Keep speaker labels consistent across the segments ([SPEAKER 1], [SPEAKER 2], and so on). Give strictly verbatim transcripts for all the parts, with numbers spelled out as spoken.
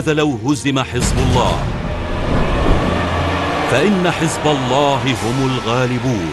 [SPEAKER 1] ماذا لو هزم حزب الله؟ فإن حزب الله هم الغالبون.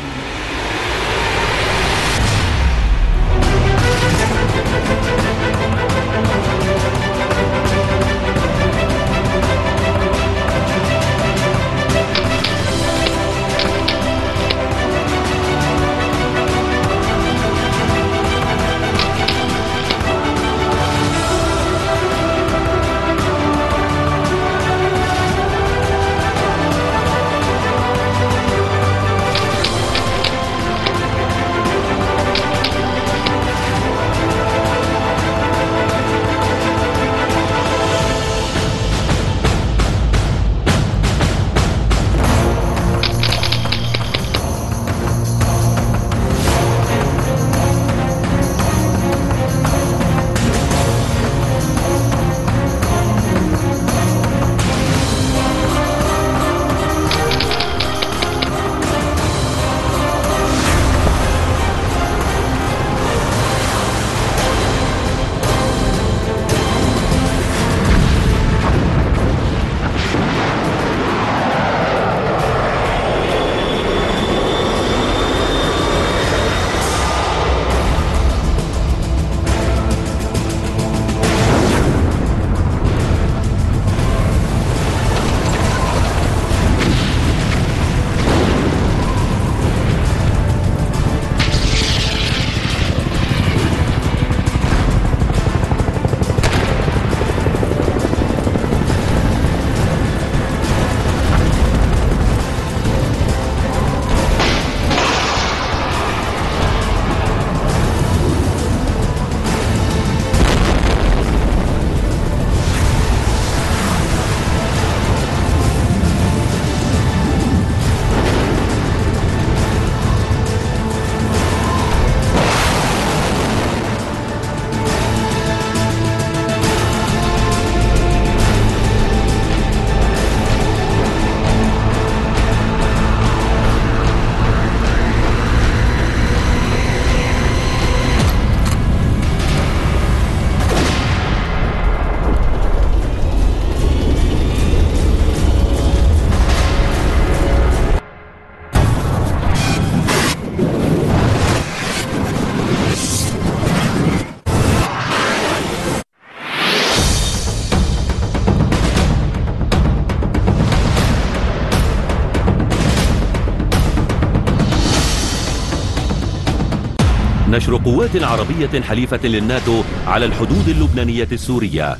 [SPEAKER 1] نشر قوات عربية حليفة للناتو على الحدود اللبنانية السورية.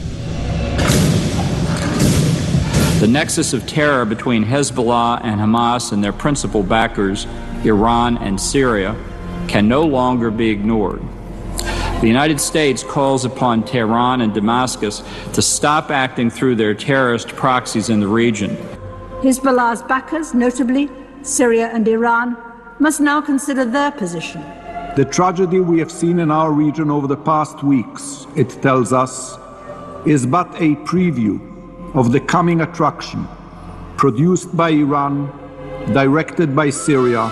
[SPEAKER 2] The nexus of terror between Hezbollah and Hamas and their principal backers, Iran and Syria, can no longer be ignored. The United States calls upon Tehran and Damascus to stop acting through their terrorist proxies in the region.
[SPEAKER 3] Hezbollah's backers, notably Syria and Iran, must now consider their position.
[SPEAKER 4] The tragedy we have seen in our region over the past weeks, it tells us, is but a preview of the coming attraction produced by Iran, directed by Syria.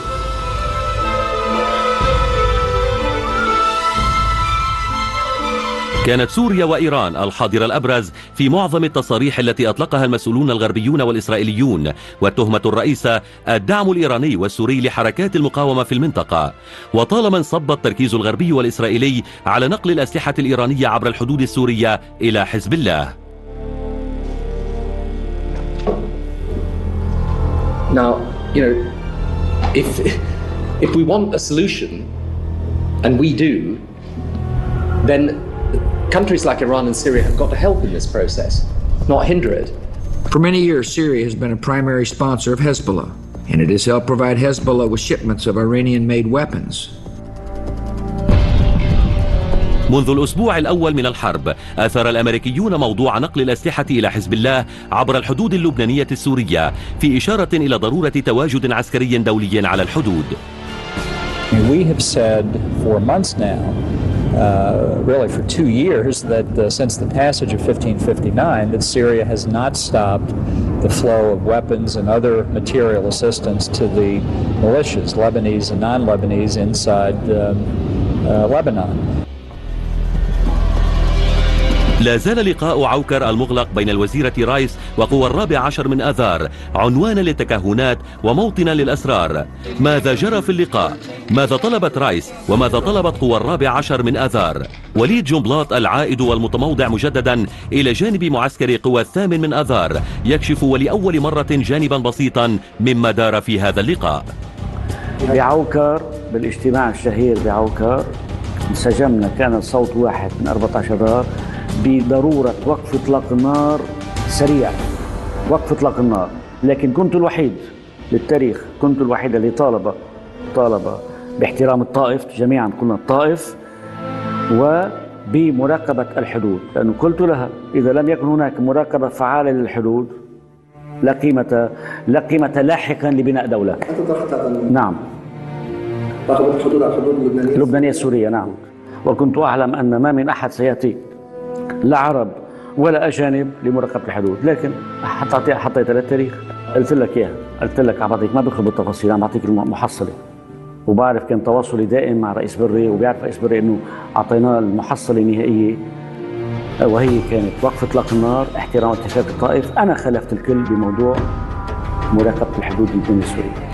[SPEAKER 1] كانت سوريا وإيران الحاضر الأبرز في معظم التصاريح التي أطلقها المسؤولون الغربيون والإسرائيليون، والتهمة الرئيسة الدعم الإيراني والسوري لحركات المقاومة في المنطقة. وطالما انصب التركيز الغربي والإسرائيلي على نقل الأسلحة الإيرانية عبر الحدود السورية إلى حزب الله.
[SPEAKER 5] Now, you know, if if we want a solution, and we do, then countries like Iran and Syria have got to help in this process, not hinder it.
[SPEAKER 6] For many years, Syria has been a primary sponsor of Hezbollah, and it has helped provide Hezbollah with shipments of Iranian-made weapons.
[SPEAKER 1] منذ الأسبوع الأول من الحرب أثار الأمريكيون موضوع نقل الأسلحة إلى حزب الله عبر الحدود اللبنانية السورية في إشارة إلى ضرورة تواجد عسكري دولي على الحدود.
[SPEAKER 2] We have said for months now, uh, really for two years, that uh, since the passage of fifteen fifty-nine, that Syria has not stopped the flow of weapons and other material assistance to the militias, Lebanese and non-Lebanese, inside um, uh, Lebanon.
[SPEAKER 1] لا زال لقاء عوكر المغلق بين الوزيرة رايس وقوى الرابع عشر من آذار عنوانا للتكهنات وموطنا للأسرار. ماذا جرى في اللقاء؟ ماذا طلبت رايس وماذا طلبت قوى الرابع عشر من آذار؟ وليد جنبلاط العائد والمتموضع مجددا إلى جانب معسكر قوى الثامن من آذار يكشف ولأول مرة جانبا بسيطا مما دار في هذا اللقاء.
[SPEAKER 7] بعوكر بالاجتماع الشهير بعوكر انسجمنا، كان الصوت واحد من أربعة عشر آذار بضرورة وقف إطلاق النار سريع، وقف إطلاق النار. لكن كنت الوحيد للتاريخ، كنت الوحيد اللي طالب طالب باحترام الطائف، جميعا قلنا الطائف، وبمراقبة الحدود، لأنه قلت لها إذا لم يكن هناك مراقبة فعالة للحدود لا قيمة لا قيمة لاحقا لبناء دولة.
[SPEAKER 8] أنت طرحت هذا؟
[SPEAKER 7] نعم.
[SPEAKER 8] مراقبة الحدود على الحدود اللبنانية
[SPEAKER 7] اللبنانية السورية، نعم. وكنت أعلم أن ما من أحد سيأتي لا عرب ولا أجانب لمراقبة الحدود، لكن حطيت حطيت للتاريخ، قلت لك إياها، قلت لك عم بعطيك، ما بدخل بالتفاصيل، عم بعطيك المحصلة. وبعرف كان تواصلي دائم مع رئيس بري، وبيعرف رئيس بري إنه أعطيناه المحصلة النهائية، وهي كانت وقف إطلاق النار، احترام اتفاق الطائف. أنا خالفت الكل بموضوع مراقبة الحدود اللبنانية السورية.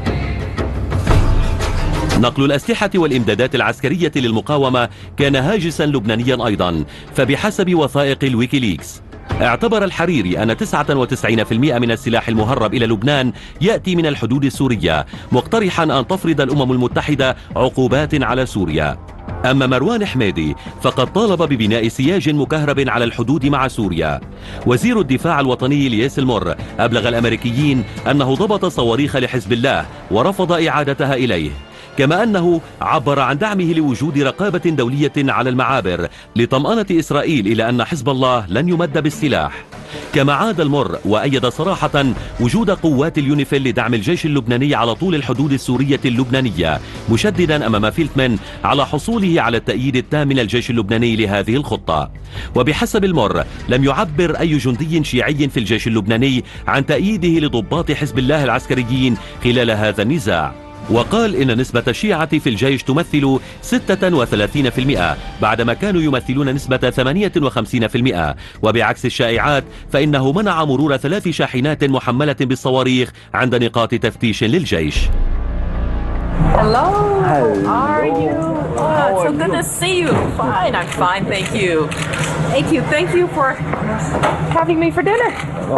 [SPEAKER 1] نقل الأسلحة والإمدادات العسكرية للمقاومة كان هاجسا لبنانيا أيضا، فبحسب وثائق الويكيليكس اعتبر الحريري أن تسعة وتسعين بالمئة من السلاح المهرب إلى لبنان يأتي من الحدود السورية، مقترحا أن تفرض الأمم المتحدة عقوبات على سوريا. أما مروان حميدي فقد طالب ببناء سياج مكهرب على الحدود مع سوريا. وزير الدفاع الوطني الياس المر أبلغ الأمريكيين أنه ضبط صواريخ لحزب الله ورفض إعادتها إليه، كما أنه عبر عن دعمه لوجود رقابة دولية على المعابر لطمأنة إسرائيل إلى أن حزب الله لن يمد بالسلاح. كما عاد المر وأيد صراحة وجود قوات اليونيفيل لدعم الجيش اللبناني على طول الحدود السورية اللبنانية، مشددا أمام فيلتمان على حصوله على التأييد التام من الجيش اللبناني لهذه الخطة. وبحسب المر لم يعبر أي جندي شيعي في الجيش اللبناني عن تأييده لضباط حزب الله العسكريين خلال هذا النزاع، وقال إن نسبة الشيعة في الجيش تمثل ستة وثلاثين بالمئة بعدما كانوا يمثلون نسبة ثمانية وخمسين بالمئة. وبعكس الشائعات فإنه منع مرور ثلاث شاحنات محملة بالصواريخ عند نقاط تفتيش للجيش.
[SPEAKER 9] Hello. Hello. How are you? Oh, it's so good to see you. Fine, I'm fine, thank you. Thank you, thank you for having me for dinner.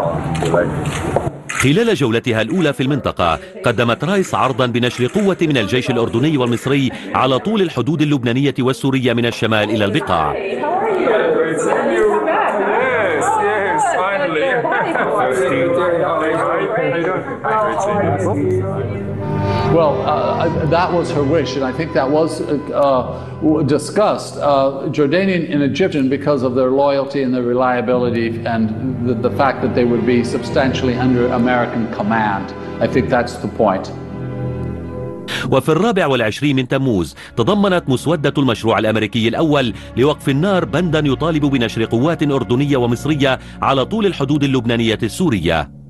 [SPEAKER 1] خلال جولتها الأولى في المنطقة قدمت رايس عرضا بنشر قوة من الجيش الأردني والمصري على طول الحدود اللبنانية والسورية من الشمال إلى البقاع.
[SPEAKER 10] Well, uh, that was her wish, and I think that was uh, discussed. Uh, Jordanian and Egyptian, because of their loyalty and their reliability and the, the fact that they would be substantially under American command. I think that's the point.
[SPEAKER 1] وفي الرابع والعشرين من تموز تضمنت مسودة المشروع الأمريكي الأول لوقف النار بندا يطالب بنشر قوات أردنية ومصرية على طول الحدود اللبنانية السورية.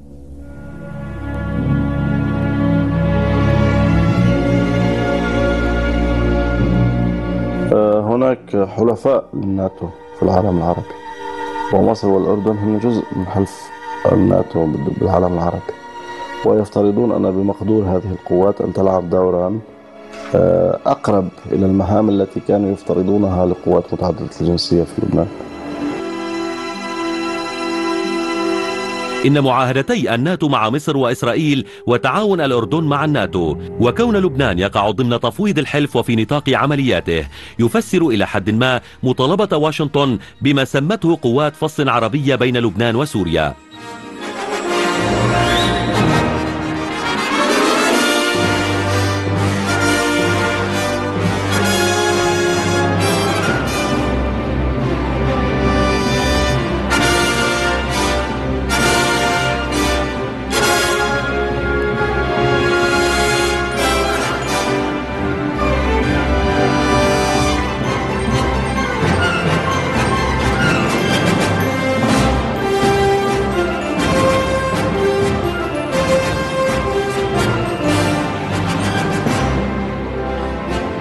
[SPEAKER 11] هناك حلفاء للناتو في العالم العربي، ومصر والأردن هم جزء من حلف الناتو بالعالم العربي، ويفترضون أن بمقدور هذه القوات أن تلعب دورا أقرب إلى المهام التي كانوا يفترضونها لقوات متعددة الجنسية في لبنان.
[SPEAKER 1] إن معاهدتي الناتو مع مصر وإسرائيل وتعاون الأردن مع الناتو وكون لبنان يقع ضمن تفويض الحلف وفي نطاق عملياته يفسر إلى حد ما مطالبة واشنطن بما سمته قوات فصل عربية بين لبنان وسوريا.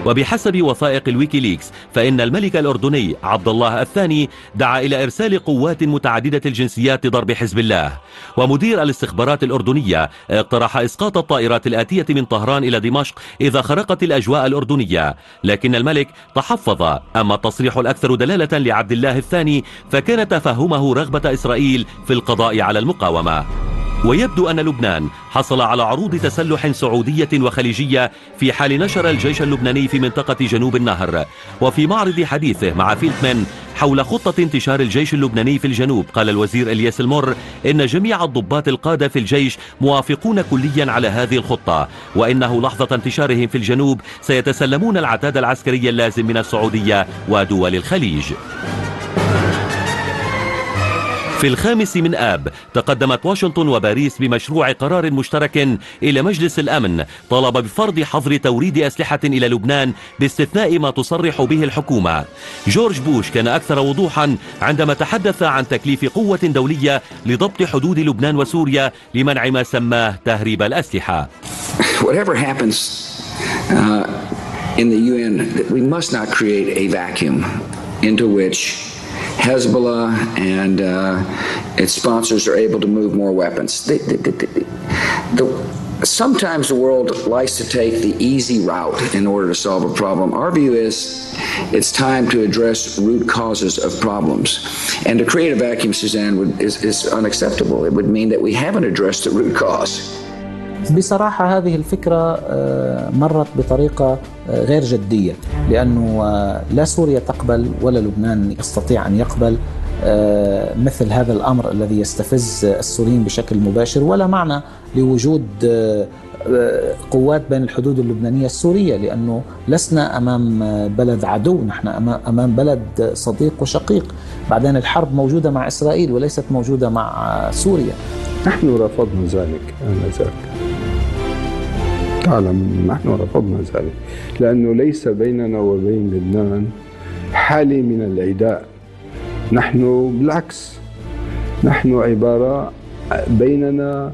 [SPEAKER 1] وبحسب وثائق الويكيليكس فإن الملك الأردني عبد الله الثاني دعا إلى إرسال قوات متعددة الجنسيات لضرب حزب الله. ومدير الاستخبارات الأردنية اقترح إسقاط الطائرات الآتية من طهران إلى دمشق إذا خرقت الأجواء الأردنية، لكن الملك تحفظ. أما التصريح الأكثر دلالة لعبد الله الثاني فكان تفهمه رغبة إسرائيل في القضاء على المقاومة. ويبدو أن لبنان حصل على عروض تسلح سعودية وخليجية في حال نشر الجيش اللبناني في منطقة جنوب النهر. وفي معرض حديثه مع فيلتمان حول خطة انتشار الجيش اللبناني في الجنوب قال الوزير إلياس المر إن جميع الضباط القادة في الجيش موافقون كليا على هذه الخطة، وإنه لحظة انتشارهم في الجنوب سيتسلمون العتاد العسكري اللازم من السعودية ودول الخليج. في الخامس من آب تقدمت واشنطن وباريس بمشروع قرار مشترك إلى مجلس الأمن طالب بفرض حظر توريد أسلحة إلى لبنان باستثناء ما تصرح به الحكومة. جورج بوش كان أكثر وضوحا عندما تحدث عن تكليف قوة دولية لضبط حدود لبنان وسوريا لمنع ما سماه تهريب الأسلحة.
[SPEAKER 6] Whatever happens uh, in the U N, we must not create a vacuum into which Hezbollah and uh, its sponsors are able to move more weapons. They, they, they, they, the, sometimes the world likes to take the easy route in order to solve a problem. Our view is it's time to address root causes of problems. And to create a vacuum, Suzanne, would, is, is unacceptable. It would mean that we haven't addressed the root cause.
[SPEAKER 12] بصراحة هذه الفكرة مرت بطريقة غير جدية، لأنه لا سوريا تقبل ولا لبنان يستطيع أن يقبل مثل هذا الأمر الذي يستفز السوريين بشكل مباشر، ولا معنى لوجود قوات بين الحدود اللبنانية السورية، لأنه لسنا أمام بلد عدو، نحن أمام بلد صديق وشقيق. بعدين الحرب موجودة مع إسرائيل وليست موجودة مع سوريا.
[SPEAKER 13] نحن رفضنا ذلك آنذاك، تعلم نحن رفضنا ذلك، لأنه ليس بيننا وبين لبنان حالة من العداء. نحن بالعكس، نحن عبارة بيننا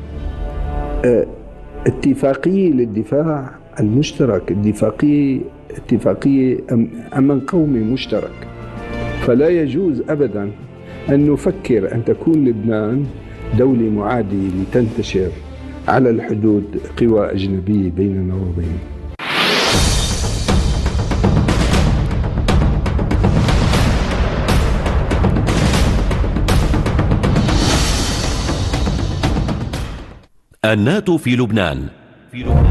[SPEAKER 13] اتفاقية للدفاع المشترك، اتفاقية اتفاقية أمن قومي مشترك. فلا يجوز أبدا أن نفكر أن تكون لبنان دولة معادية لتنتشر على الحدود قوى أجنبية بيننا وبينهم.
[SPEAKER 1] الناتو في لبنان. في لبنان.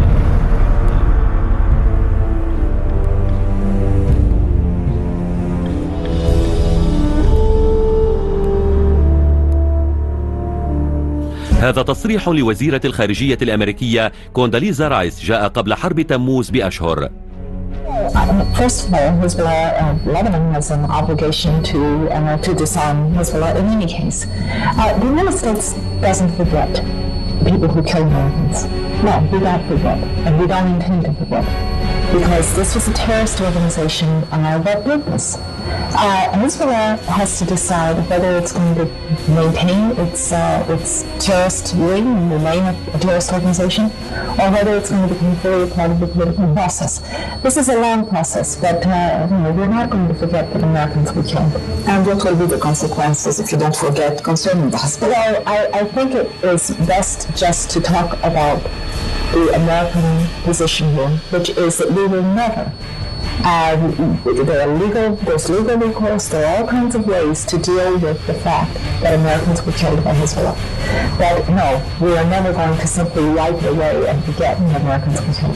[SPEAKER 1] هذا تصريح لوزيرة الخارجية الأمريكية كونداليزا رايس جاء قبل حرب تموز بأشهر.
[SPEAKER 14] First of all, Hezbollah, uh, Lebanon has an obligation to uh, to disarm Hezbollah in any case. Uh, the United States doesn't forget people who kill Americans. No, we don't forget, and we don't intend to forget, because this was a terrorist organization uh, that did this. Uh, Hezbollah has to decide whether it's going to maintain its uh, its terrorist wing and remain a terrorist organization, or whether it's going to become fully part of the political process. This is a long process, but uh, you know, we're not going to forget that Americans were killed. And what will be the consequences if you don't forget concerning the Hezbollah? Well, I, I think it is best just to talk about the American position here, which is that we will never. Uh, there are legal, there's legal recourse, there are all kinds of ways to deal with the fact that Americans were killed by Hezbollah. But no, we are never going to simply wipe it away and forget when Americans were killed.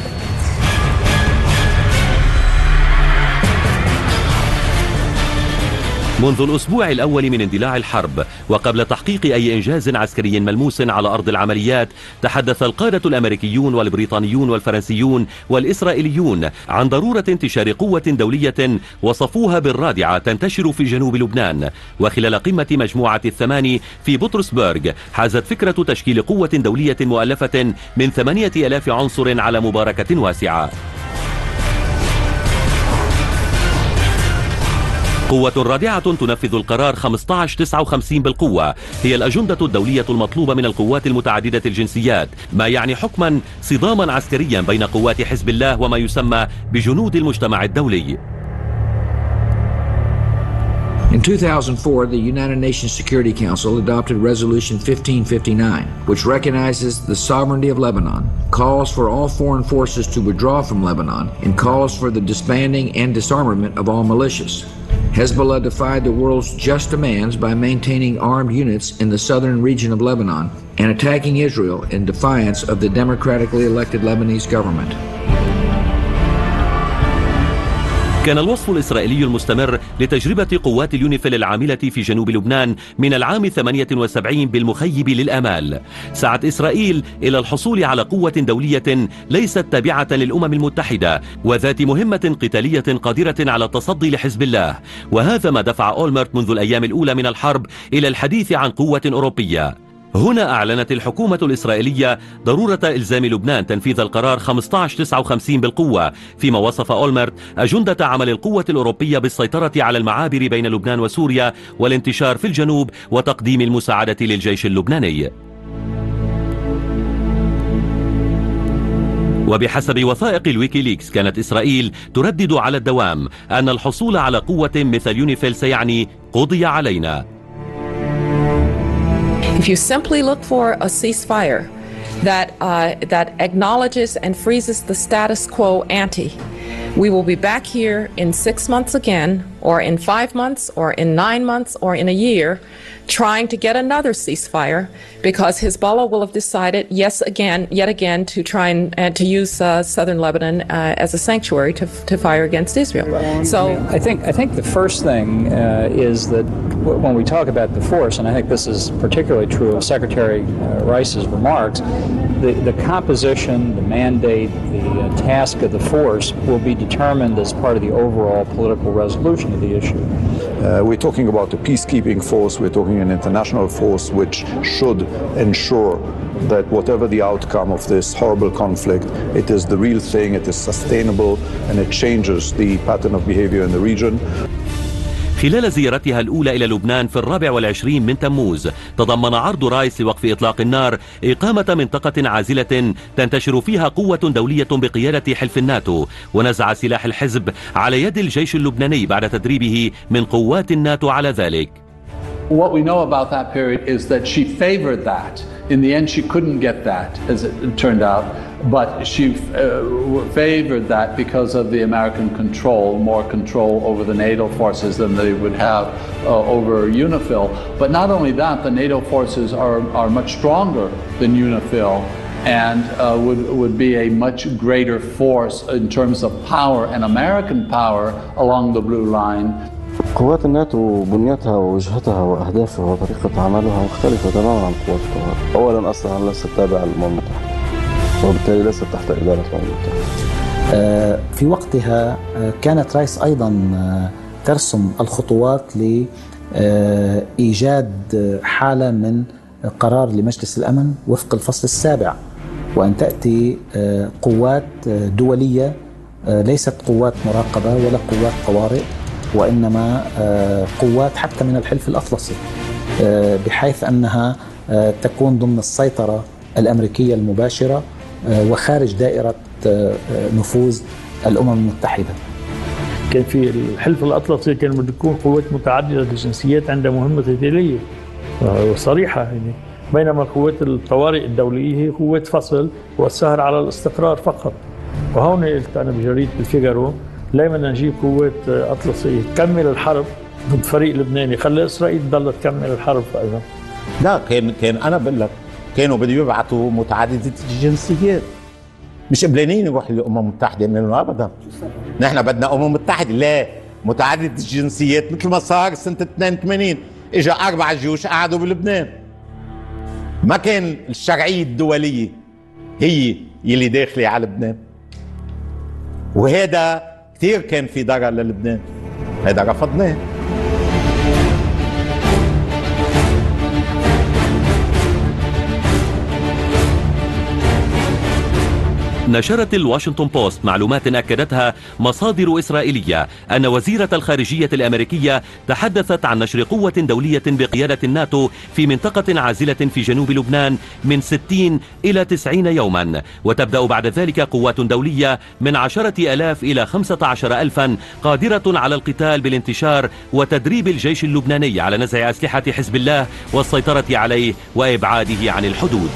[SPEAKER 1] منذ الأسبوع الأول من اندلاع الحرب وقبل تحقيق أي إنجاز عسكري ملموس على أرض العمليات، تحدث القادة الأمريكيون والبريطانيون والفرنسيون والإسرائيليون عن ضرورة انتشار قوة دولية وصفوها بالرادعة تنتشر في جنوب لبنان. وخلال قمة مجموعة الثماني في بطرسبرغ حازت فكرة تشكيل قوة دولية مؤلفة من ثمانية آلاف عنصر على مباركة واسعة. قوة رادعة تنفذ القرار خمسة عشر تسعة وخمسين بالقوة هي الأجندة الدولية المطلوبة من القوات المتعددة الجنسيات، ما يعني حكما صداما عسكريا بين قوات حزب الله وما يسمى بجنود المجتمع الدولي.
[SPEAKER 15] In two thousand four, the United Nations Security Council adopted Resolution fifteen fifty-nine, which recognizes the sovereignty of Lebanon, calls for all foreign forces to withdraw from Lebanon, and calls for the disbanding and disarmament of all militias. Hezbollah defied the world's just demands by maintaining armed units in the southern region of Lebanon and attacking Israel in defiance of the democratically elected Lebanese government.
[SPEAKER 1] كان الوصف الإسرائيلي المستمر لتجربة قوات اليونيفيل العاملة في جنوب لبنان من العام ثمانية وسبعين بالمخيب للآمال. سعت إسرائيل إلى الحصول على قوة دولية ليست تابعة للأمم المتحدة وذات مهمة قتالية قادرة على التصدي لحزب الله، وهذا ما دفع أولمرت منذ الأيام الأولى من الحرب إلى الحديث عن قوة أوروبية. هنا أعلنت الحكومة الإسرائيلية ضرورة إلزام لبنان تنفيذ القرار خمسة عشر تسعة وخمسين بالقوة، فيما وصف أولمرت أجندة عمل القوة الأوروبية بالسيطرة على المعابر بين لبنان وسوريا والانتشار في الجنوب وتقديم المساعدة للجيش اللبناني. وبحسب وثائق الويكيليكس كانت إسرائيل تردد على الدوام أن الحصول على قوة مثل يونيفيل سيعني قضي علينا.
[SPEAKER 9] If you simply look for a ceasefire that uh, that acknowledges and freezes the status quo ante, we will be back here in six months again, or in five months, or in nine months, or in a year, trying to get another ceasefire because Hezbollah will have decided, yes, again, yet again, to try and, and to use uh, southern Lebanon uh, as a sanctuary to, to fire against Israel. So
[SPEAKER 2] I think I think the first thing uh, is that when we talk about the force, and I think this is particularly true of Secretary uh, Rice's remarks, the, the composition, the mandate, the uh, task of the force will be determined as part of the overall political resolution of the issue.
[SPEAKER 16] Uh, we're talking about a peacekeeping force, we're talking an international force which should ensure that whatever the outcome of this horrible conflict, it is the real thing, it is sustainable, and it changes the pattern of behavior in the region.
[SPEAKER 1] خلال زيارتها الأولى إلى لبنان في الرابع والعشرين من تموز تضمن عرض رايس لوقف إطلاق النار إقامة منطقة عازلة تنتشر فيها قوة دولية بقيادة حلف الناتو ونزع سلاح الحزب على يد الجيش اللبناني بعد تدريبه من قوات الناتو على ذلك.
[SPEAKER 10] What we know about that period is that she favored that. In the end, she couldn't get that, as it turned out, but she uh, favored that because of the American control, more control over the NATO forces than they would have uh, over UNIFIL. But not only that, the NATO forces are, are much stronger than UNIFIL and uh, would, would be a much greater force in terms of power and American power along the blue line.
[SPEAKER 11] قوات الناتو بنيتها ووجهتها وأهدافها وطريقة عملها مختلفة تماما عن قوات الطوارئ. أولا أصلا ليست تابعة للأمم المتحدة وبالتالي ليست تحت إدارة الأمم المتحدة.
[SPEAKER 12] في وقتها كانت رايس أيضا ترسم الخطوات لإيجاد حالة من قرار لمجلس الأمن وفق الفصل السابع، وأن تأتي قوات دولية ليست قوات مراقبة ولا قوات طوارئ، وإنما قوات حتى من الحلف الأطلسي بحيث أنها تكون ضمن السيطرة الأمريكية المباشرة وخارج دائرة نفوذ الأمم المتحدة.
[SPEAKER 17] كان في الحلف الأطلسي كان بده يكون قوات متعددة الجنسيات عندها مهمة قتالية صريحة يعني، بينما قوات الطوارئ الدولية هي قوات فصل والسهر على الاستقرار فقط. وهون قلت أنا بجريدة الفيغارو لا بدنا نجيب قوات أطلسية تكمل الحرب ضد فريق لبناني، خلي إسرائيل تضل تكمل الحرب. أيضا
[SPEAKER 18] لا كان كان أنا بقول لك كانوا بده يبعثوا متعددة الجنسيات، مش قبلانين يروح للأمم المتحدة منهم أبدا. نحن بدنا أمم متحدة، لا متعددة الجنسيات مثل ما صار سنة اثنين وثمانين إجا أربع جيوش قعدوا بلبنان. ما كان الشرعية الدولية هي يلي داخلة على لبنان، وهذا كثير كان في ضرر للبنان، هذا رفضناه.
[SPEAKER 1] نشرت الواشنطن بوست معلومات أكدتها مصادر إسرائيلية أن وزيرة الخارجية الأمريكية تحدثت عن نشر قوة دولية بقيادة الناتو في منطقة عازلة في جنوب لبنان من ستين إلى تسعين يوما، وتبدأ بعد ذلك قوات دولية من عشرة ألاف إلى خمسة عشر ألفا قادرة على القتال بالانتشار وتدريب الجيش اللبناني على نزع أسلحة حزب الله والسيطرة عليه وإبعاده عن الحدود.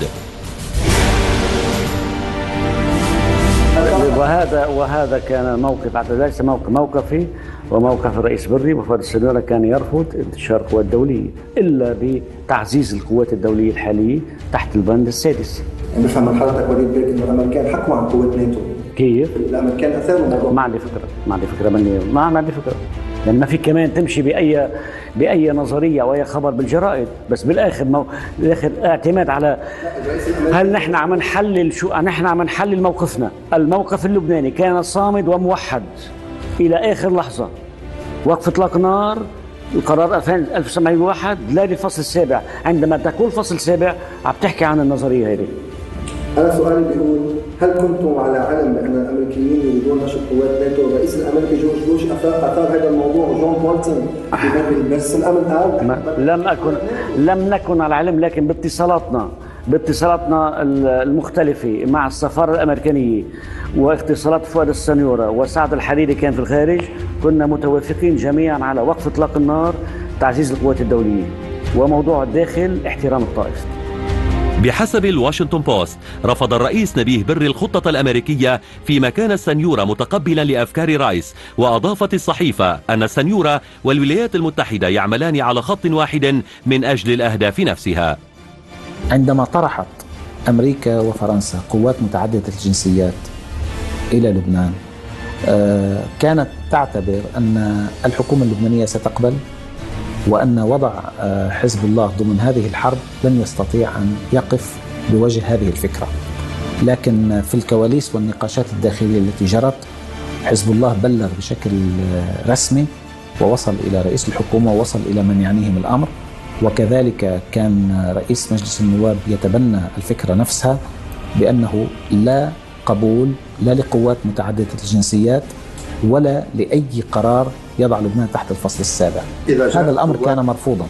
[SPEAKER 7] وهذا وهذا كان موقف، ليس موقف موقفي وموقف الرئيس بري وفؤاد السنورة، كان يرفض انتشار قوات دولية إلا بتعزيز القوات الدولية الحالية تحت البند السادس.
[SPEAKER 8] نفهم من حضرتك وليد بيك إنه الأمريكان حكوا عن قوات ناتو.
[SPEAKER 7] كيف؟
[SPEAKER 8] الأمريكان أثاروا الموضوع.
[SPEAKER 7] ما عندي فكرة، ما عندي فكرة مني، ما ما عندي فكرة. يعني ما في كمان تمشي بأي بأي نظرية أو أي خبر بالجرائد، بس بالآخر مو... بالآخر اعتماد على هل نحن عم نحلل شو نحن عم نحلل موقفنا. الموقف اللبناني كان صامد وموحد إلى آخر لحظة. وقف إطلاق نار، القرار ألف وتسعمائة وواحد، لا للفصل السابع. عندما تقول الفصل السابع عم تحكي عن النظرية هذه.
[SPEAKER 8] أنا سؤالي بيقول هل كنتم على علم بأن الأمريكيين يريدون نشر قوات ناتو؟ الرئيس الأمريكي جورج بوش أثار هذا الموضوع، وجون بولتون بمجلس الأمن قال
[SPEAKER 7] لم أكن لم نكن على علم، لكن باتصالاتنا باتصالاتنا المختلفة مع السفارة الأمريكانية واتصالات فؤاد السنيورة وسعد الحريري كان في الخارج، كنا متوافقين جميعا على وقف إطلاق النار، تعزيز القوات الدولية، وموضوع الداخل احترام الطائف.
[SPEAKER 1] بحسب الواشنطن بوست، رفض الرئيس نبيه بري الخطة الأمريكية فيما كان السنيورة متقبلا لأفكار رايس، وأضافت الصحيفة أن السنيورة والولايات المتحدة يعملان على خط واحد من أجل الأهداف نفسها.
[SPEAKER 12] عندما طرحت أمريكا وفرنسا قوات متعددة الجنسيات إلى لبنان، كانت تعتبر أن الحكومة اللبنانية ستقبل، وأن وضع حزب الله ضمن هذه الحرب لن يستطيع أن يقف بوجه هذه الفكرة. لكن في الكواليس والنقاشات الداخلية التي جرت، حزب الله بلغ بشكل رسمي ووصل إلى رئيس الحكومة ووصل إلى من يعنيهم الأمر، وكذلك كان رئيس مجلس النواب يتبنى الفكرة نفسها بأنه لا قبول لا لقوات متعددة الجنسيات ولا لأي قرار يضع لبنان تحت الفصل السابع. هذا الأمر كان مرفوضا.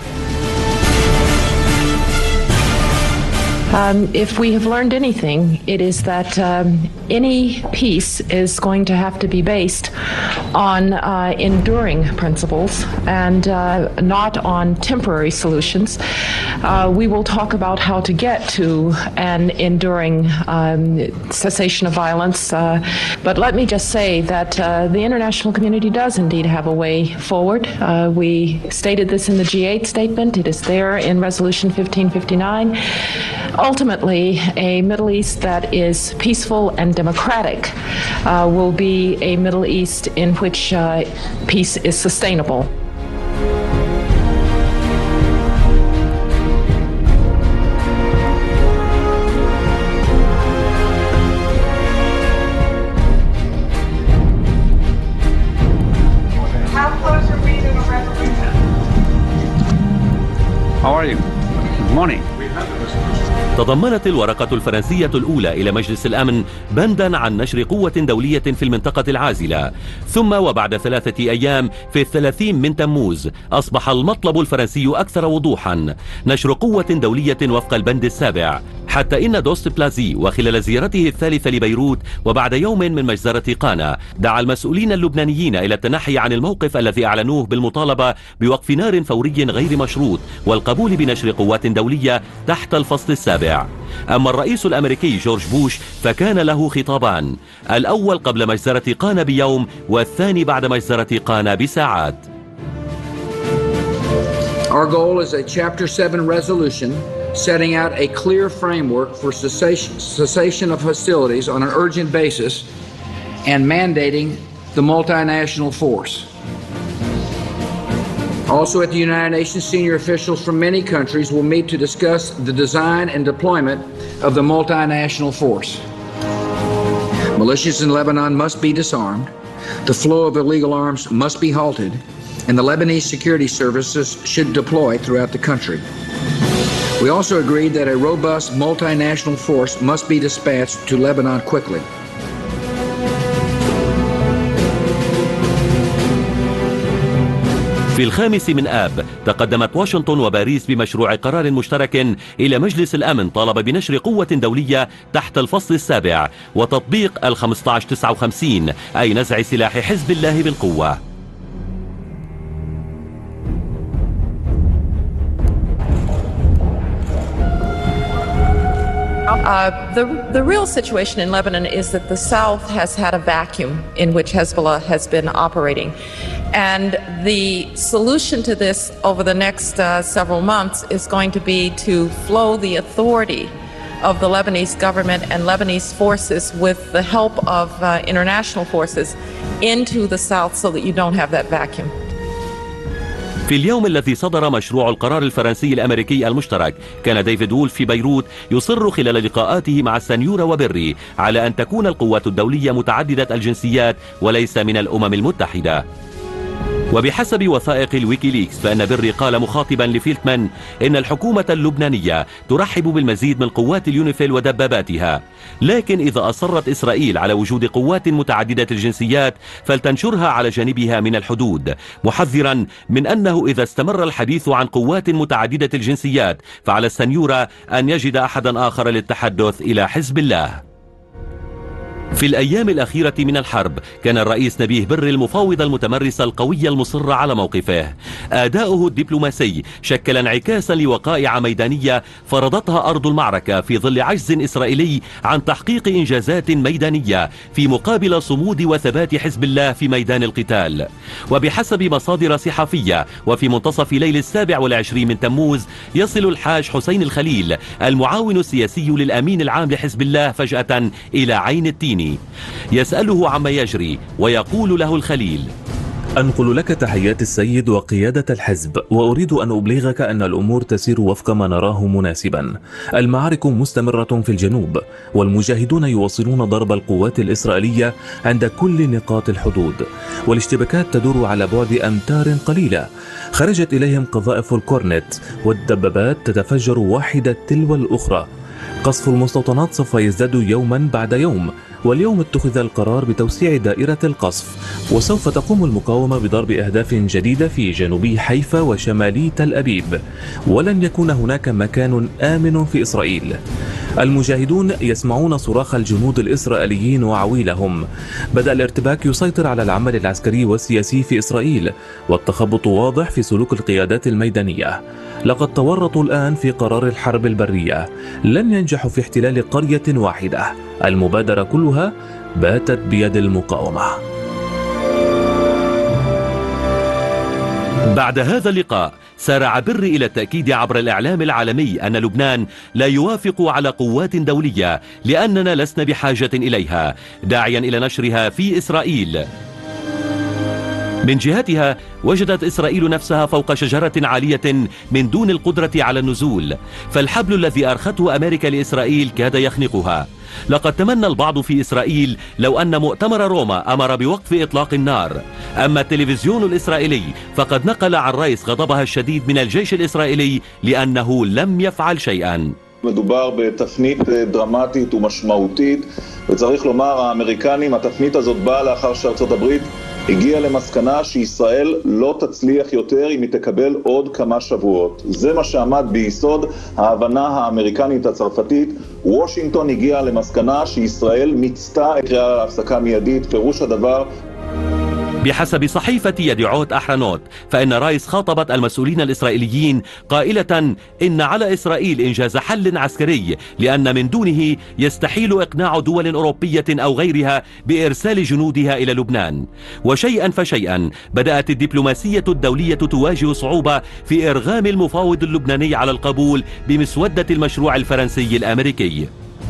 [SPEAKER 9] Um, if we have learned anything, it is that um, any peace is going to have to be based on uh, enduring principles and uh, not on temporary solutions. Uh, we will talk about how to get to an enduring um, cessation of violence. Uh, but let me just say that uh, the international community does indeed have a way forward. Uh, we stated this in the G eight statement. It is there in Resolution fifteen fifty-nine. Ultimately, a Middle East that is peaceful and democratic uh, will be a Middle East in which uh, peace is sustainable.
[SPEAKER 19] How close are we to the resolution?
[SPEAKER 20] How are you? Good morning.
[SPEAKER 1] تضمنت الورقة الفرنسية الأولى إلى مجلس الأمن بندا عن نشر قوة دولية في المنطقة العازلة، ثم وبعد ثلاثة أيام في الثلاثين من تموز أصبح المطلب الفرنسي أكثر وضوحا، نشر قوة دولية وفق البند السابع، حتى إن دوست بلازي وخلال زيارته الثالثة لبيروت وبعد يوم من مجزرة قانا دعا المسؤولين اللبنانيين إلى التنحي عن الموقف الذي أعلنوه بالمطالبة بوقف نار فوري غير مشروط والقبول بنشر قوات دولية تحت الفصل السابع. أما الرئيس الأمريكي جورج بوش فكان له خطابان، الأول قبل مجزرة قانا بيوم والثاني بعد مجزرة قانا بساعات.
[SPEAKER 15] Our goal is a Chapter seven resolution setting out a clear framework for cessation, cessation of hostilities on an urgent basis and mandating the multinational force. Also at the United Nations, senior officials from many countries will meet to discuss the design and deployment of the multinational force. Militias in Lebanon must be disarmed, the flow of illegal arms must be halted, and the Lebanese security services should deploy throughout the country. We also agreed that a robust multinational force must be dispatched to Lebanon quickly.
[SPEAKER 1] في الخامس من آب تقدمت واشنطن وباريس بمشروع قرار مشترك إلى مجلس الأمن طالب بنشر قوة دولية تحت الفصل السابع وتطبيق الخمسة عشر تسعة وخمسين، أي نزع سلاح حزب الله بالقوة.
[SPEAKER 9] Uh, the, the real situation in Lebanon is that the South has had a vacuum in which Hezbollah has been operating. And the solution to this over the next uh, several months is going to be to flow the authority of the Lebanese government and Lebanese forces with the help of uh, international forces into the South so that you don't have that vacuum.
[SPEAKER 1] في اليوم الذي صدر مشروع القرار الفرنسي الأمريكي المشترك، كان ديفيد وولف في بيروت يصر خلال لقاءاته مع السنيورة وبري على أن تكون القوات الدولية متعددة الجنسيات وليس من الأمم المتحدة. وبحسب وثائق الويكيليكس فإن بري قال مخاطبا لفيلتمان إن الحكومة اللبنانية ترحب بالمزيد من قوات اليونيفيل ودباباتها، لكن إذا أصرت إسرائيل على وجود قوات متعددة الجنسيات فلتنشرها على جانبها من الحدود، محذرا من أنه إذا استمر الحديث عن قوات متعددة الجنسيات فعلى السنيورة أن يجد أحدا آخر للتحدث إلى حزب الله. في الأيام الأخيرة من الحرب كان الرئيس نبيه بري المفاوض المتمرس القوي المصر على موقفه. أداؤه الدبلوماسي شكل انعكاسا لوقائع ميدانية فرضتها أرض المعركة في ظل عجز إسرائيلي عن تحقيق إنجازات ميدانية في مقابل صمود وثبات حزب الله في ميدان القتال. وبحسب مصادر صحفية وفي منتصف ليل السابع والعشرين من تموز يصل الحاج حسين الخليل المعاون السياسي للأمين العام لحزب الله فجأة إلى عين التين، يسأله عما يجري ويقول له الخليل:
[SPEAKER 21] أنقل لك تحيات السيد وقيادة الحزب، وأريد أن أبلغك أن الأمور تسير وفق ما نراه مناسبا. المعارك مستمرة في الجنوب، والمجاهدون يواصلون ضرب القوات الإسرائيلية عند كل نقاط الحدود، والاشتباكات تدور على بعد أمتار قليلة. خرجت إليهم قذائف الكورنت والدبابات تتفجر واحدة تلو الأخرى. قصف المستوطنات سوف يزداد يوما بعد يوم، واليوم اتخذ القرار بتوسيع دائرة القصف، وسوف تقوم المقاومة بضرب أهداف جديدة في جنوبي حيفا وشمالي تل أبيب، ولن يكون هناك مكان آمن في إسرائيل. المجاهدون يسمعون صراخ الجنود الإسرائيليين وعويلهم. بدأ الارتباك يسيطر على العمل العسكري والسياسي في إسرائيل، والتخبط واضح في سلوك القيادات الميدانية. لقد تورطوا الآن في قرار الحرب البرية، لن ينجحوا في احتلال قرية واحدة. المبادرة كلها باتت بيد المقاومة.
[SPEAKER 1] بعد هذا اللقاء سارع بري إلى التأكيد عبر الإعلام العالمي أن لبنان لا يوافق على قوات دولية لأننا لسنا بحاجة إليها، داعيا إلى نشرها في إسرائيل. من جهتها وجدت إسرائيل نفسها فوق شجرة عالية من دون القدرة على النزول، فالحبل الذي أرخته أمريكا لإسرائيل كاد يخنقها. لقد تمنى البعض في إسرائيل لو أن مؤتمر روما أمر بوقف إطلاق النار. أما التلفزيون الإسرائيلي فقد נקל عن رئيس غضبها الشديد من الجيش الإسرائيلي لأنه لم يفعل شيئا.
[SPEAKER 22] מדובר בתפנית דרמטית ומשמעותית, וצריך לומר, האמריקנים, התפנית הזאת באה לאחר שארצות הברית הגיעה למסקנה שישראל לא תצליח יותר אם היא תקבל עוד כמה שבועות. זה מה שעמד ביסוד ההבנה האמריקנית הצרפתית. וושינגטון הגיעה למסקנה שישראל מיצתה את קריאה להפסקה מיידית. פירוש הדבר
[SPEAKER 1] بحسب صحيفة يديعوت أحرنوت فإن رايس خاطبت المسؤولين الإسرائيليين قائلة إن على إسرائيل إنجاز حل عسكري لأن من دونه يستحيل إقناع دول أوروبية أو غيرها بإرسال جنودها إلى لبنان. وشيئا فشيئا بدأت الدبلوماسية الدولية تواجه صعوبة في إرغام المفاوض اللبناني على القبول بمسودة المشروع الفرنسي الأمريكي.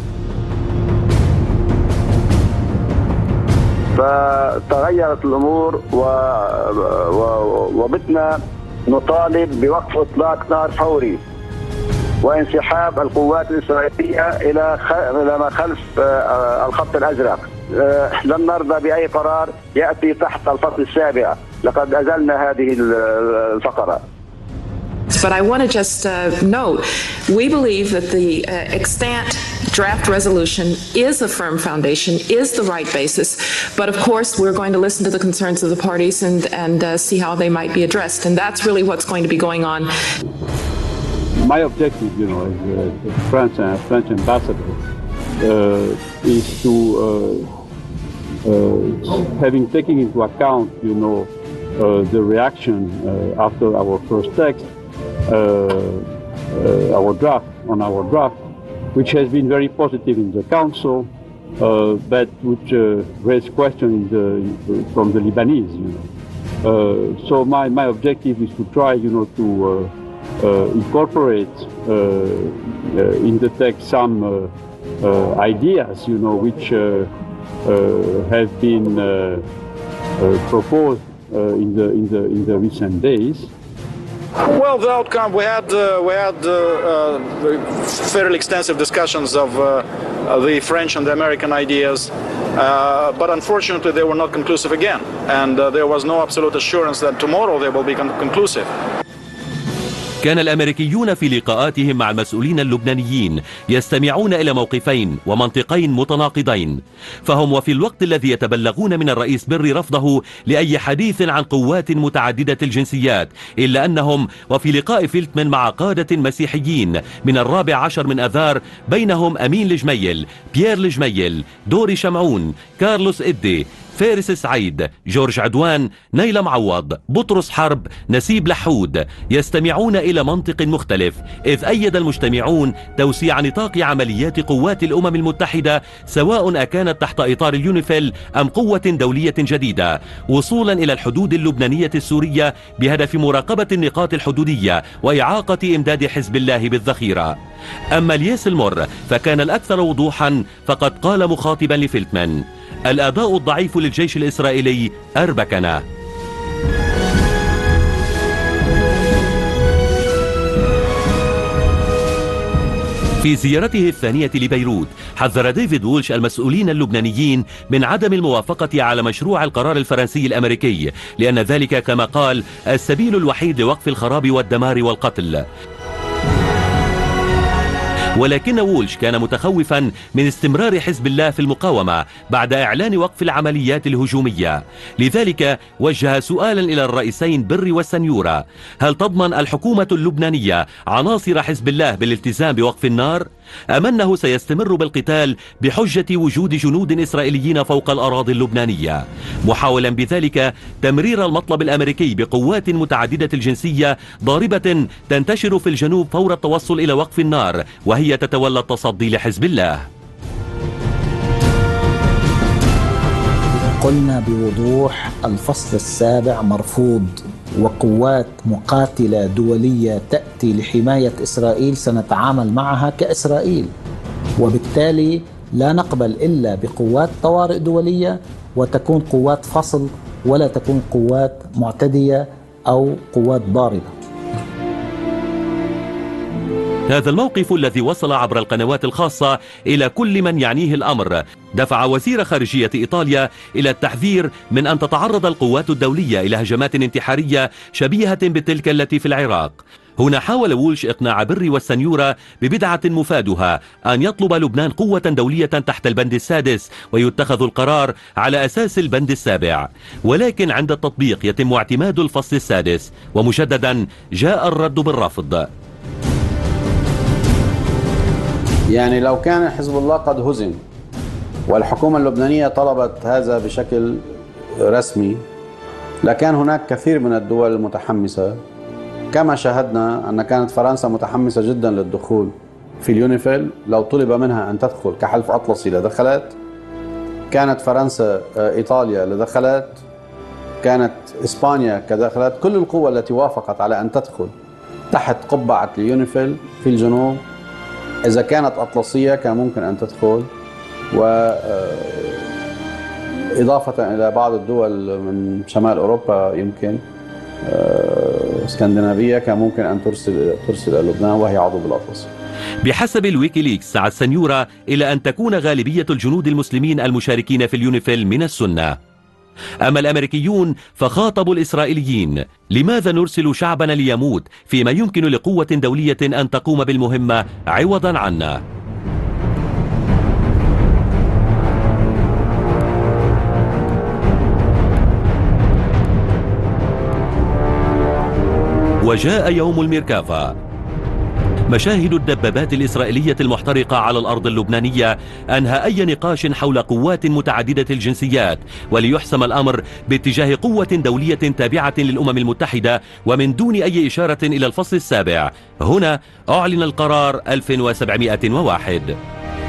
[SPEAKER 23] فتغيرت الأمور و... و... وبتنا نطالب بوقف إطلاق نار فوري وانسحاب القوات الإسرائيلية إلى خ... إلى ما خلف الخط الأزرق. لن نرضى بأي قرار يأتي تحت الفصل السابع. لقد أزلنا هذه الفقرة.
[SPEAKER 9] comments, but I want to just uh, note, we believe that the uh, extant draft resolution is a firm foundation, is the right basis, but of course we're going to listen to the concerns of the parties and, and uh, see how they might be addressed, and that's really what's going to be going on.
[SPEAKER 3] My objective, you know, as a French, uh, French ambassador, uh, is to, uh, uh, having taken into account, you know, uh, the reaction uh, after our first text, uh, uh, our draft, on our draft, which has been very positive in the council, uh, but which uh, raised questions in the, in the, from the Lebanese, you know. Uh, so my, my objective is to try, you know, to uh, uh, incorporate uh, uh, in the text some uh, uh, ideas, you know, which uh, uh, have been uh, uh, proposed uh, in the in the in the recent days.
[SPEAKER 4] Well, the outcome, we had uh, we had uh, uh, fairly extensive discussions of uh, the French and the American ideas, uh, but unfortunately they were not conclusive again, and uh, there was no absolute assurance that tomorrow they will be con- conclusive.
[SPEAKER 1] كان الأمريكيون في لقاءاتهم مع المسؤولين اللبنانيين يستمعون إلى موقفين ومنطقين متناقضين، فهم وفي الوقت الذي يتبلغون من الرئيس بري رفضه لأي حديث عن قوات متعددة الجنسيات، إلا أنهم وفي لقاء فيلتمان مع قادة مسيحيين من الرابع عشر من أذار، بينهم أمين الجميل، بيير الجميل، دوري شمعون، كارلوس إدي، فارس سعيد، جورج عدوان، نيلة معوض، بطرس حرب، نسيب لحود، يستمعون إلى منطق مختلف، إذ أيد المجتمعون توسيع نطاق عمليات قوات الأمم المتحدة سواء أكانت تحت إطار اليونيفيل أم قوة دولية جديدة، وصولا إلى الحدود اللبنانية السورية بهدف مراقبة النقاط الحدودية وإعاقة إمداد حزب الله بالذخيرة. أما الياس المر فكان الأكثر وضوحا، فقد قال مخاطبا لفيلتمان: الأداء الضعيف للجيش الإسرائيلي أربكنا. في زيارته الثانية لبيروت حذر ديفيد وولش المسؤولين اللبنانيين من عدم الموافقة على مشروع القرار الفرنسي الأمريكي، لأن ذلك كما قال السبيل الوحيد لوقف الخراب والدمار والقتل. ولكن وولش كان متخوفا من استمرار حزب الله في المقاومة بعد إعلان وقف العمليات الهجومية، لذلك وجه سؤالا إلى الرئيسين بري والسنيورة: هل تضمن الحكومة اللبنانية عناصر حزب الله بالالتزام بوقف النار؟ أم أنه سيستمر بالقتال بحجة وجود جنود إسرائيليين فوق الأراضي اللبنانية، محاولا بذلك تمرير المطلب الأمريكي بقوات متعددة الجنسية ضاربة تنتشر في الجنوب فور التوصل إلى وقف النار، وهي تتولى التصدي لحزب الله.
[SPEAKER 12] قلنا بوضوح الفصل السابع مرفوض، وقوات مقاتلة دولية تأتي لحماية إسرائيل سنتعامل معها كإسرائيل، وبالتالي لا نقبل إلا بقوات طوارئ دولية، وتكون قوات فصل ولا تكون قوات معتدية أو قوات ضاربة.
[SPEAKER 1] هذا الموقف الذي وصل عبر القنوات الخاصة إلى كل من يعنيه الأمر دفع وزير خارجية إيطاليا إلى التحذير من أن تتعرض القوات الدولية إلى هجمات انتحارية شبيهة بتلك التي في العراق. هنا حاول وولش إقناع بري والسنيورة ببدعة مفادها أن يطلب لبنان قوة دولية تحت البند السادس ويتخذ القرار على أساس البند السابع، ولكن عند التطبيق يتم اعتماد الفصل السادس، ومجددا جاء الرد بالرفض.
[SPEAKER 5] يعني لو كان حزب الله قد هزم والحكومة اللبنانية طلبت هذا بشكل رسمي، لكان هناك كثير من الدول المتحمسة، كما شاهدنا أن كانت فرنسا متحمسة جدا للدخول في اليونيفيل. لو طلب منها أن تدخل كحلف أطلسي لدخلت، كانت فرنسا إيطاليا لدخلت، كانت إسبانيا كدخلت، كل القوى التي وافقت على أن تدخل تحت قبعة اليونيفيل في الجنوب إذا كانت أطلسية كان ممكن أن تدخل، وإضافة إلى بعض الدول من شمال أوروبا يمكن اسكندنافية كان ممكن أن ترسل ترسل إلى لبنان وهي عضو بالأطلسي.
[SPEAKER 1] بحسب الويكيليكس سعى السنيورة إلى أن تكون غالبية الجنود المسلمين المشاركين في اليونيفيل من السنة. أما الأمريكيون فخاطبوا الإسرائيليين: لماذا نرسل شعبنا ليموت فيما يمكن لقوة دولية أن تقوم بالمهمة عوضا عنا؟ وجاء يوم الميركافا. مشاهد الدبابات الإسرائيلية المحترقة على الأرض اللبنانية أنهى أي نقاش حول قوات متعددة الجنسيات، وليحسم الأمر باتجاه قوة دولية تابعة للأمم المتحدة ومن دون أي إشارة إلى الفصل السابع. هنا أعلن القرار ألف وسبعمائة وواحد.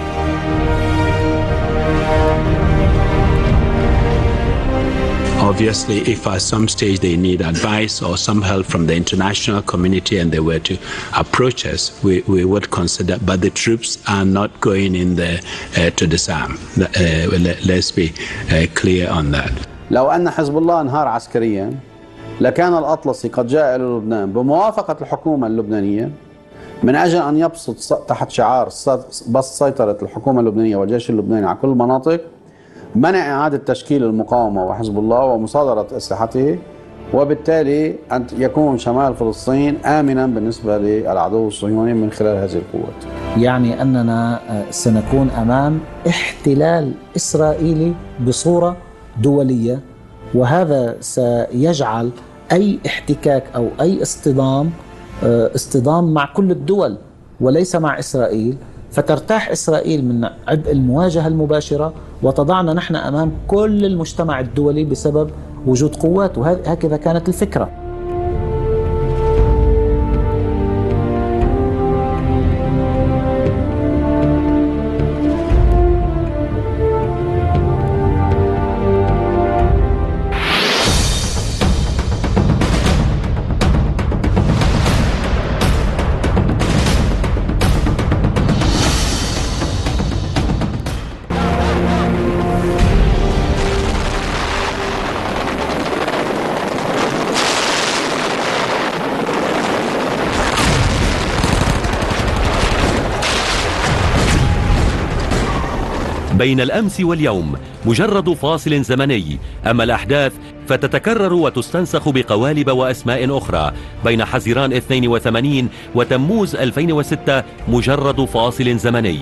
[SPEAKER 6] Obviously, if at some stage they need advice or some help from the international community and they were to approach us, we, we would consider, but the troops are not going in there uh, to disarm. Uh, let, let's be uh, clear on that.
[SPEAKER 5] لو أن حزب الله انهار عسكريا لكان الأطلسي قد جاء إلى لبنان بموافقة الحكومة اللبنانية من أجل أن يبسط تحت شعار بس سيطرة الحكومة اللبنانية والجيش اللبناني على كل المناطق، منع إعادة تشكيل المقاومة وحزب الله ومصادرة أسلحته، وبالتالي أن يكون شمال فلسطين آمنا بالنسبة للعدو الصهيوني من خلال هذه القوات.
[SPEAKER 12] يعني أننا سنكون أمام احتلال إسرائيلي بصورة دولية، وهذا سيجعل أي احتكاك أو أي اصطدام اصطدام مع كل الدول وليس مع إسرائيل، فترتاح إسرائيل من عبء المواجهة المباشرة وتضعنا نحن أمام كل المجتمع الدولي بسبب وجود قوات، وهكذا كانت الفكرة.
[SPEAKER 1] بين الأمس واليوم مجرد فاصل زمني، أما الأحداث فتتكرر وتستنسخ بقوالب وأسماء أخرى. بين حزيران اثنين وثمانين وتموز ألفين وستة مجرد فاصل زمني.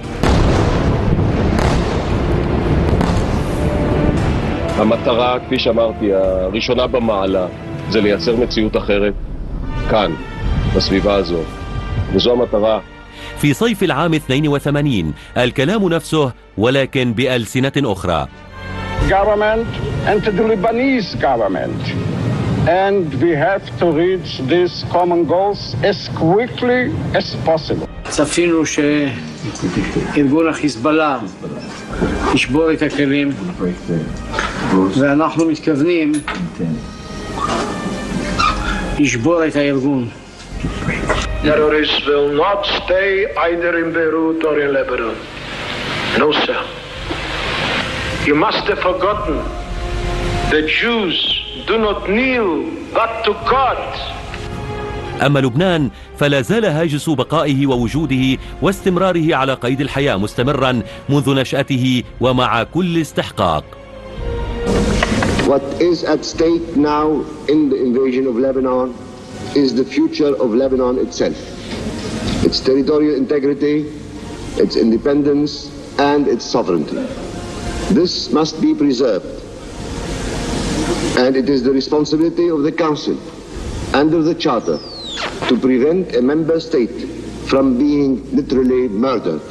[SPEAKER 13] המטרה, כפי שאמרתי, הראשונה במעלה זה לייצר מציאות אחרת כאן, בסביבה הזו, וזו המטרה.
[SPEAKER 1] في صيف العام اثنين وثمانين الكلام نفسه ولكن بألسنة أخرى.
[SPEAKER 14] Government and to the Lebanese government, and we have to reach these common goals as quickly as possible.
[SPEAKER 24] צפינו שארגון החיזבאללה ישבור את הכלים, ואנחנו מתכוונים לשבור את הארגון.
[SPEAKER 25] Terrorists will not stay either in Beirut or in Lebanon. No, sir. You must have forgotten the Jews do not kneel but to God.
[SPEAKER 1] أما لبنان فلا زال هاجس بقائه ووجوده واستمراره على قيد الحياة مستمرا منذ نشأته ومع كل استحقاق.
[SPEAKER 26] What is at stake now in the invasion of Lebanon is the future of Lebanon itself, its territorial integrity, its independence, and its sovereignty. This must be preserved, and it is the responsibility of the Council, under the Charter, to prevent a member state from being literally murdered.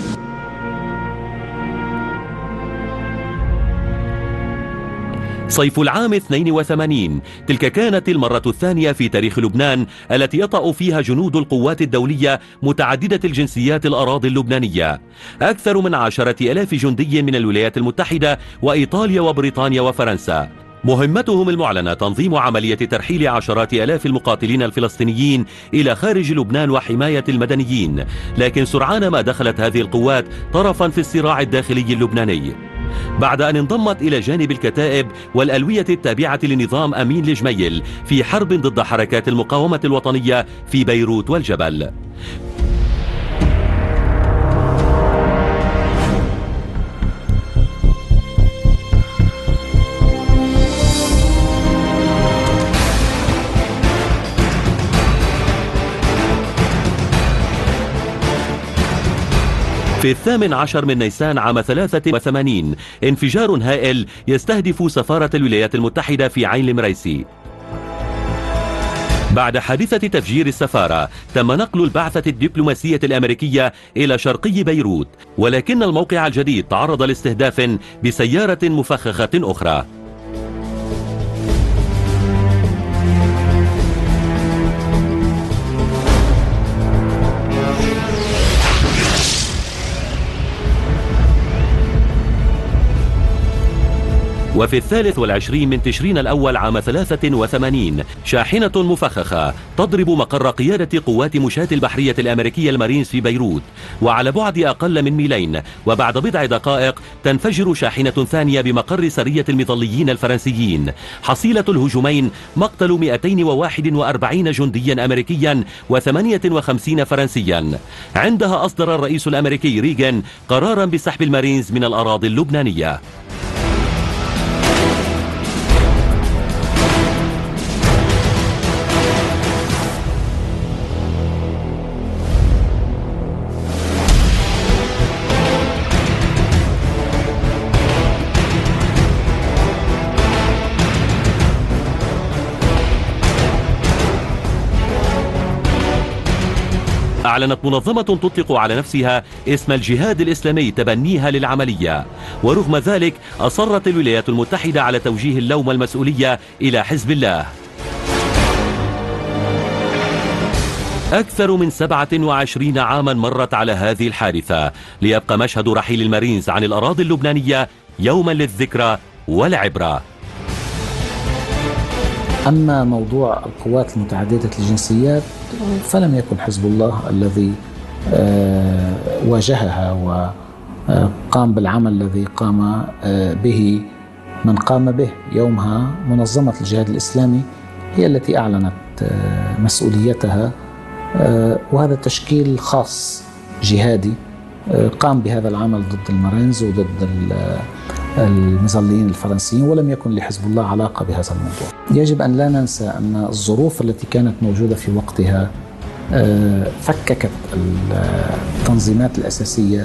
[SPEAKER 1] صيف العام اثنين وثمانين تلك كانت المرة الثانية في تاريخ لبنان التي يطأ فيها جنود القوات الدولية متعددة الجنسيات الأراضي اللبنانية. أكثر من عشرة ألاف جندي من الولايات المتحدة وإيطاليا وبريطانيا وفرنسا. مهمتهم المعلنة تنظيم عملية ترحيل عشرات آلاف المقاتلين الفلسطينيين إلى خارج لبنان وحماية المدنيين، لكن سرعان ما دخلت هذه القوات طرفا في الصراع الداخلي اللبناني. بعد أن انضمت إلى جانب الكتائب والألوية التابعة لنظام أمين الجميل في حرب ضد حركات المقاومة الوطنية في بيروت والجبل. في الثامن عشر من نيسان عام ثلاثة وثمانين انفجار هائل يستهدف سفارة الولايات المتحدة في عين المريسي. بعد حادثة تفجير السفارة تم نقل البعثة الدبلوماسية الأمريكية إلى شرقي بيروت، ولكن الموقع الجديد تعرض لاستهداف بسيارة مفخخة أخرى. وفي الثالث والعشرين من تشرين الأول عام ثلاثة وثمانين شاحنة مفخخة تضرب مقر قيادة قوات مشاة البحرية الأمريكية المارينز في بيروت وعلى بعد أقل من ميلين، وبعد بضع دقائق تنفجر شاحنة ثانية بمقر سرية المظليين الفرنسيين. حصيلة الهجومين مقتل مئتين وواحد وأربعين جنديا أمريكيا وثمانية وخمسين فرنسيا. عندها أصدر الرئيس الأمريكي ريغان قرارا بسحب المارينز من الأراضي اللبنانية. أعلنت منظمة تطلق على نفسها اسم الجهاد الإسلامي تبنيها للعملية، ورغم ذلك أصرت الولايات المتحدة على توجيه اللوم والمسؤولية إلى حزب الله. أكثر من سبعة وعشرين عاما مرت على هذه الحادثة ليبقى مشهد رحيل المارينز عن الأراضي اللبنانية يوما للذكرى والعبرة.
[SPEAKER 12] أما موضوع القوات المتعددة الجنسيات فلم يكن حزب الله الذي واجهها وقام بالعمل الذي قام به من قام به. يومها منظمة الجهاد الإسلامي هي التي أعلنت مسؤوليتها، وهذا تشكيل خاص جهادي قام بهذا العمل ضد المارينز وضد المظليين الفرنسيين، ولم يكن لحزب الله علاقة بهذا الموضوع. يجب أن لا ننسى أن الظروف التي كانت موجودة في وقتها فككت التنظيمات الأساسية،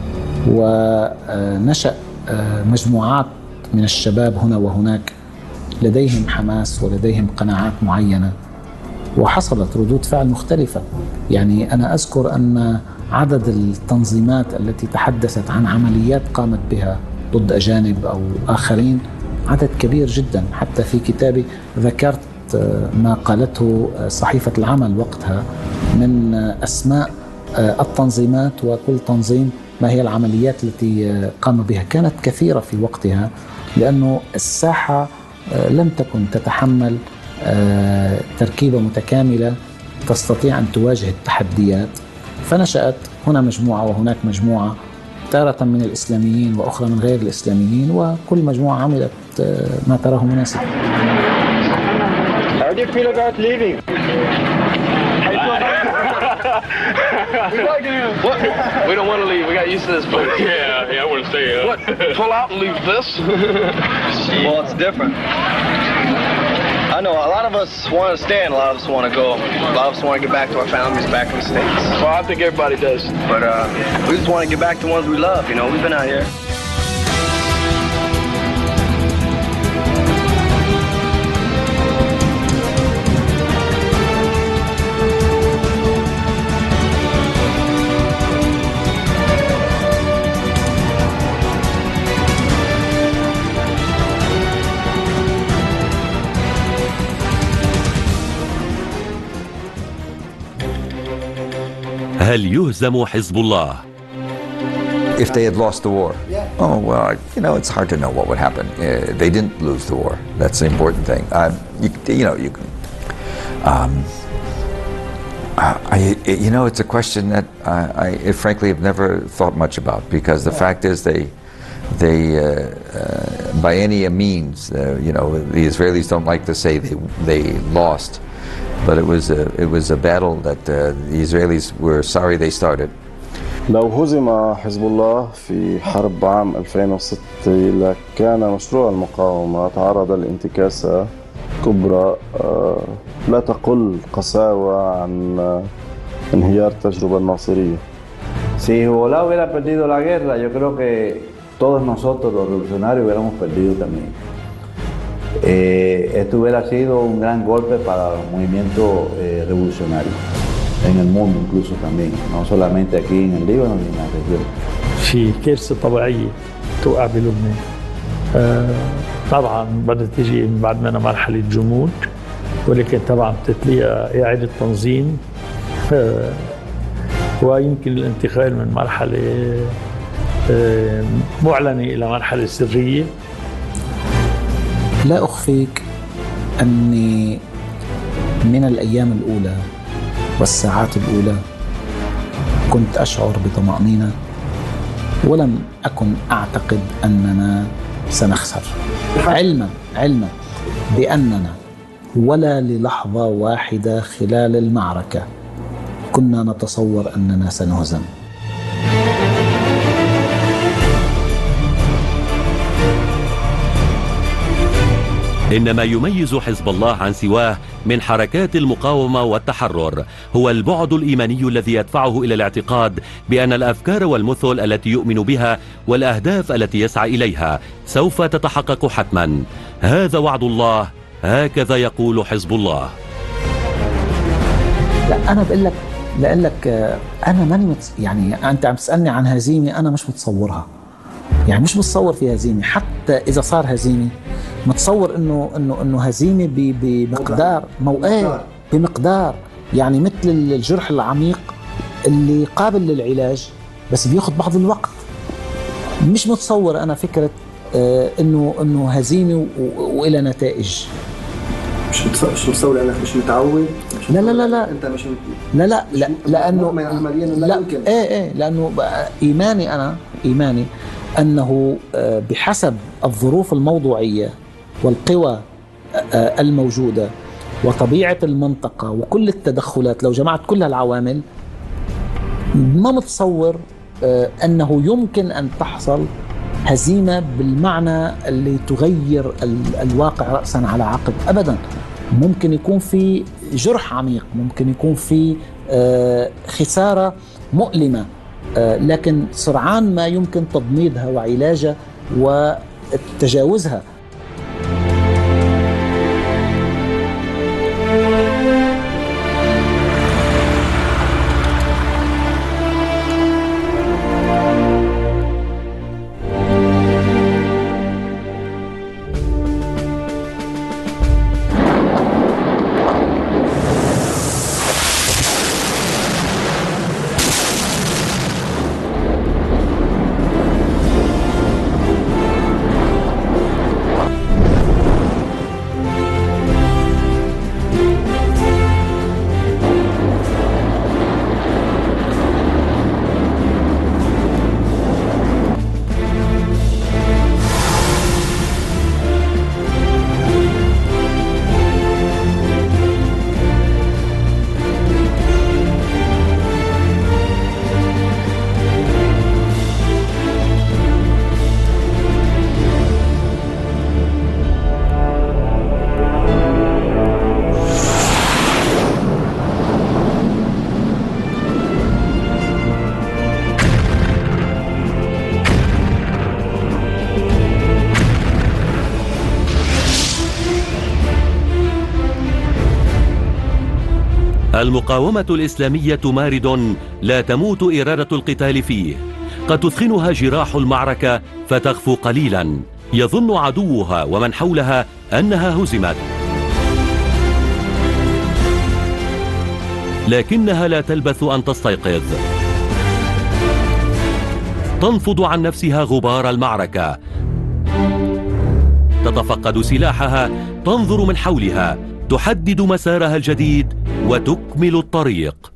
[SPEAKER 12] ونشأ مجموعات من الشباب هنا وهناك لديهم حماس ولديهم قناعات معينة، وحصلت ردود فعل مختلفة. يعني أنا أذكر أن عدد التنظيمات التي تحدثت عن عمليات قامت بها ضد أجانب أو آخرين عدد كبير جدا. حتى في كتابي ذكرت ما قالته صحيفة العمل وقتها من أسماء التنظيمات وكل تنظيم ما هي العمليات التي قام بها. كانت كثيرة في وقتها لأنه الساحة لم تكن تتحمل تركيبة متكاملة تستطيع أن تواجه التحديات، فنشأت هنا مجموعة وهناك مجموعة، تارة من الإسلاميين وأخرى من غير الإسلاميين، وكل مجموعة عملت ما تراه مناسب.
[SPEAKER 2] How do you feel about leaving?
[SPEAKER 25] What? We don't want to leave. We got used to this place.
[SPEAKER 2] Yeah, yeah, I want to stay here.
[SPEAKER 25] What? Pull out and leave this?
[SPEAKER 2] Well, it's different. I know a lot of us want to stay and a lot of us want to go. A lot of us want to get back to our families back in the States.
[SPEAKER 25] Well, I think everybody does.
[SPEAKER 2] But uh, we just want to get back to the ones we love. You know, we've been out here.
[SPEAKER 1] هل يهزم حزب الله؟
[SPEAKER 10] If they had lost the war, oh well, you know, it's hard to know what would happen. Uh, they didn't lose the war. That's the important thing. Uh, you, you know, you can. Um, I, you know, it's a question that I, I frankly have never thought much about, because the fact is they, they, uh, uh, by any means, uh, you know, the Israelis don't like to say they they lost. But it was a, it was a battle that uh, the Israelis were sorry they started.
[SPEAKER 11] لو هزم حزب الله في حرب عام ألفين وستة لكان مشروع المقاومة تعرض لانتكاسة كبرى لا تقل قساوة عن انهيار التجربة الناصرية.
[SPEAKER 5] Si Hezbollah hubiera perdido la guerra, yo creo que todos nosotros los revolucionarios hubiéramos perdido también. Eh, esto hubiera sido un gran golpe para los movimientos eh, revolucionarios en el mundo incluso también, no solamente aquí en el Líbano ni en la región.
[SPEAKER 7] في كارثة طبيعية توقع بلبنان. آه طبعا بدها تيجي بعد منها مرحلة جمود، ولكن طبعا بتتليها إعادة تنظيم آه ويمكن الانتقال من مرحلة آه معلنة إلى مرحلة سرية.
[SPEAKER 12] لا أخفيك أني من الأيام الأولى والساعات الأولى كنت أشعر بطمأنينة، ولم أكن أعتقد أننا سنخسر، علما علما بأننا ولا للحظة واحدة خلال المعركة كنا نتصور أننا سنهزم.
[SPEAKER 1] إن ما يميز حزب الله عن سواه من حركات المقاومة والتحرر هو البعد الإيماني الذي يدفعه إلى الاعتقاد بأن الأفكار والمثل التي يؤمن بها والأهداف التي يسعى إليها سوف تتحقق حتما. هذا وعد الله، هكذا يقول حزب الله.
[SPEAKER 12] لا أنا بقول لك لأقول لك أنا ماني متص... يعني أنت عم تسألني عن هزيمة أنا مش متصورها، يعني مش متصور في هزيمة. حتى إذا صار هزيمة متصور إنه إنه إنه هزيمة ب... بمقدار موقع بمقدار يعني مثل الجرح العميق اللي قابل للعلاج بس بياخذ بعض الوقت. مش متصور أنا فكرة آه إنه إنه هزيمة و... وإلى نتائج.
[SPEAKER 8] مش مش متصور لأنك مش متعود. مش
[SPEAKER 12] لا لا لا لا
[SPEAKER 8] أنت مش
[SPEAKER 12] لا لا لا لأنه
[SPEAKER 8] عمليا لا, لا يمكن.
[SPEAKER 12] إيه إيه لأنه إيماني أنا إيماني أنه بحسب الظروف الموضوعية والقوى الموجودة وطبيعة المنطقة وكل التدخلات، لو جمعت كل هالعوامل ما متصور أنه يمكن أن تحصل هزيمة بالمعنى اللي تغير الواقع رأسا على عقب أبدا. ممكن يكون في جرح عميق، ممكن يكون في خسارة مؤلمة، لكن سرعان ما يمكن تضميدها وعلاجها وتجاوزها.
[SPEAKER 1] المقاومة الإسلامية مارد لا تموت إرادة القتال فيه، قد تثخنها جراح المعركة فتخفو قليلا، يظن عدوها ومن حولها أنها هزمت، لكنها لا تلبث أن تستيقظ، تنفض عن نفسها غبار المعركة، تتفقد سلاحها، تنظر من حولها، تحدد مسارها الجديد وتكمل الطريق.